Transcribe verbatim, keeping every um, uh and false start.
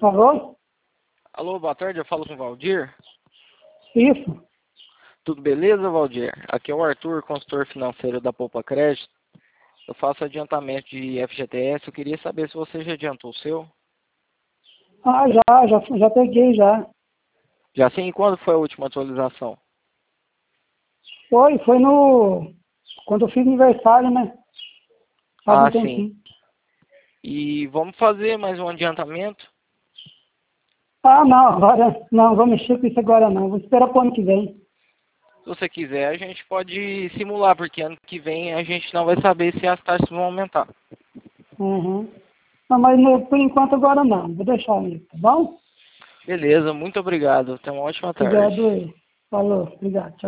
Alô? Alô, boa tarde, eu falo com o Valdir. Isso? Tudo beleza, Valdir? Aqui é o Arthur, consultor financeiro da Poupa Crédito. Eu faço adiantamento de F G T S, eu queria saber se você já adiantou o seu. Ah, já, já, já peguei já. Já sim, e quando foi a última atualização? Foi, foi no... Quando eu fiz aniversário, né? Faz um Ah, sim. tempinho. E vamos fazer mais um adiantamento? Ah, não, agora... Não, vou mexer com isso agora não. Vou esperar pro ano que vem. Se você quiser, a gente pode simular, porque ano que vem a gente não vai saber se as taxas vão aumentar. Uhum. Não, mas no, por enquanto agora não. Vou deixar aí, tá bom? Beleza, muito obrigado. Tenha uma ótima tarde. Obrigado aí. Falou, obrigado. Tchau.